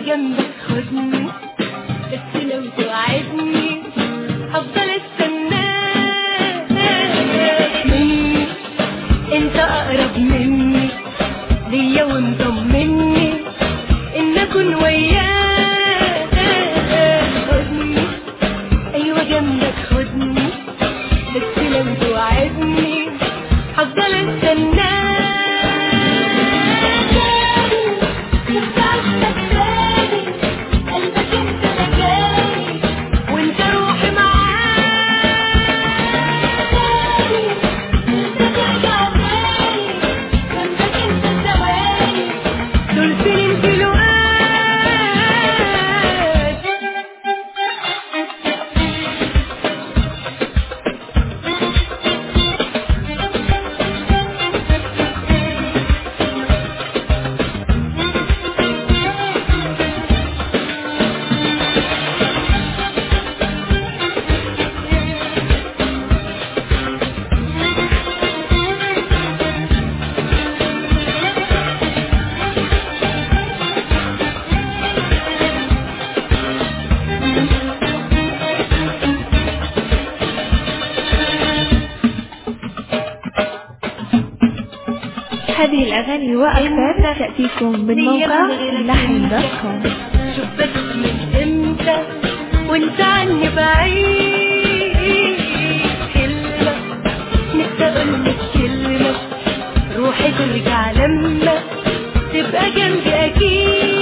جنبك خدني، بس لو توعدني هفضل استناك. مني انت اقرب مني ليا ومطمني ان اكون وياك. خدني ايوه جنبك خدني، بس لو توعدني هفضل استناك. هذه الأغاني وأكثر تأتيكم من موقع اللحن.com. شفتك من امتى وانت عني بعيد، كلمة نفسي اقولك كلمة، روحي ترجع لما تبقى جنبي اكيد.